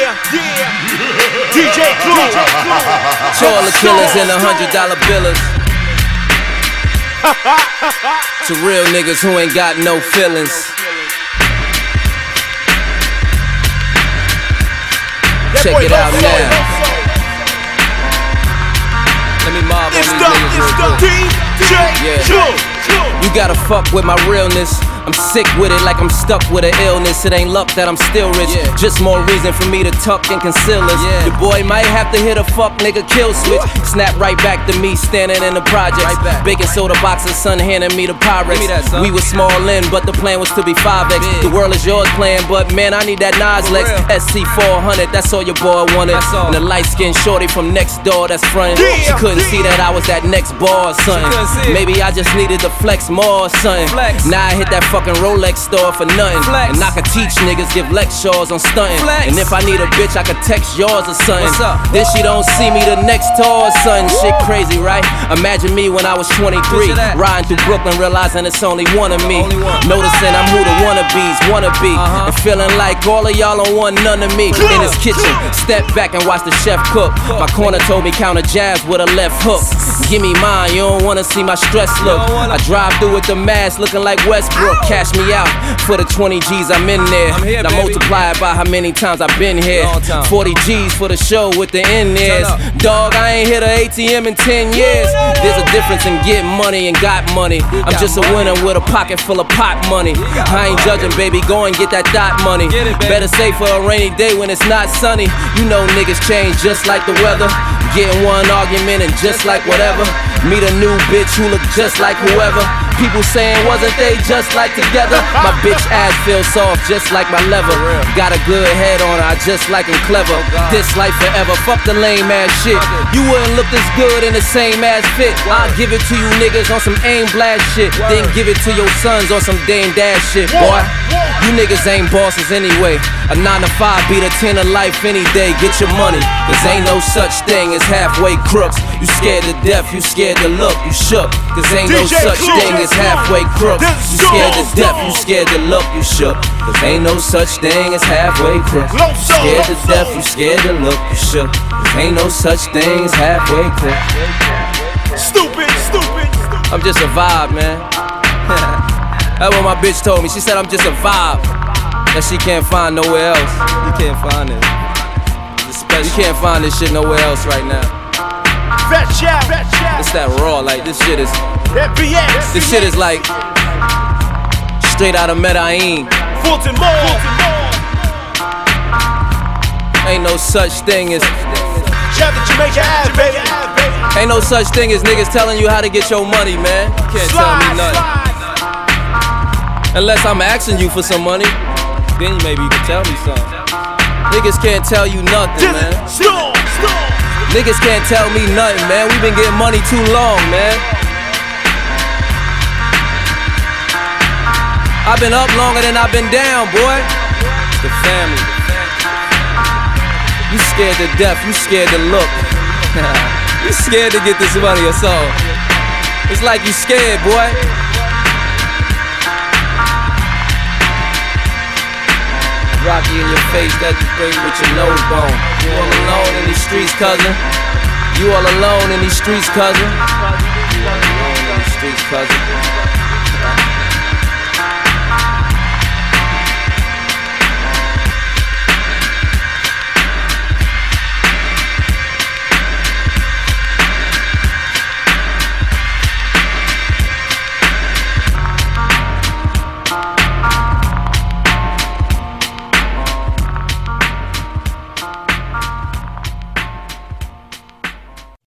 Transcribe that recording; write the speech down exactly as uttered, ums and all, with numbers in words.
Yeah, yeah. D J Clue. To all the killers and the hundred dollar billers. To real niggas who ain't got no feelings. Check it out now. Let me mob on these niggas real quick. Yeah. You gotta fuck with my realness. I'm sick with it like I'm stuck with an illness. It ain't luck that I'm still rich, yeah. Just more reason for me to tuck and conceal this. Yeah. Your boy might have to hit a fuck nigga kill switch. Snap right back to me standing in the projects. Right baking soda boxes, son handing me the Pyrex. That, we was small in, but the plan was to be five X. Big. The world is yours playing, but man, I need that Nas Lex. S C four hundred, that's all your boy wanted. And the light skinned shorty from next door that's frontin'. Yeah. She couldn't yeah. see that I was that next bar, son. Maybe I just needed to flex more, son. Flex. Now I hit that fucking Rolex store for nothing. Flex. And I can teach niggas, give lectures on stunting. Flex. And if I need a bitch, I could text yours or something. Then she don't see me the next tour or something. Shit crazy, right? Imagine me when I was twenty-three, riding through Brooklyn, realizing it's only one of me. One. Noticing I'm who the wannabes wanna be, uh-huh. And feeling like all of y'all don't want none of me. In his kitchen, step back and watch the chef cook. My corner told me count a jabs with a left hook. Give me mine, you don't wanna see my stress look. I drive through with the mask looking like Westbrook. Cash me out for the twenty G's I'm in there. I'm here, now baby. Multiply it by how many times I've been here. Forty G's for the show with the in ears. Dog, I ain't hit an A T M in ten years. There's a difference in getting money and got money. I'm just a winner with a pocket full of pot money. I ain't judging, baby, go and get that dot money. Better save for a rainy day when it's not sunny. You know niggas change just like the weather. Getting one argument and just like whatever. Meet a new bitch who look just like whoever. People saying wasn't they just like together? My bitch ass feels soft just like my leather. Got a good head on her, I just like him clever. This life forever, fuck the lame ass shit. You wouldn't look this good in the same ass fit. I'll give it to you niggas on some aim blast shit. Then give it to your sons on some Dame Dash shit, boy. You niggas ain't bosses anyway. A nine to five beat a ten of life any day. Get your money, cause ain't no such thing as halfway crooks. You scared to death, you scared to look, you shook. Cause ain't no such thing as halfway crooks. You scared to death, you scared to look, you shook. Cause ain't no such thing as halfway crooks. You scared to death, you scared to look, you shook. Cause ain't no such thing as halfway crooks. Stupid, stupid, stupid. I'm just a vibe, man. That's what my bitch told me. She said I'm just a vibe that she can't find nowhere else. You can't find it. You can't find this shit nowhere else right now. Fat Chow, Fat Chow. It's that raw, like this shit is. F B X. This shit is like straight out of Medellin. Fulton Mall. Ain't no such thing as. Shout to Jamaica Ave, baby. Ain't no such thing as niggas telling you how to get your money, man. You can't slide, tell me nothing. Slide. Unless I'm asking you for some money, then maybe you can tell me something. Niggas can't tell you nothing, man. Stop, stop. Niggas can't tell me nothing, man. We been getting money too long, man. I've been up longer than I've been down, boy. The family. You scared to death, you scared to look. You scared to get this money or so. It's like you scared, boy. Rocky in your face, that you bring with your nose bone. You all alone in these streets, cousin. You all alone in these streets, cousin. You all alone in these streets, cousin.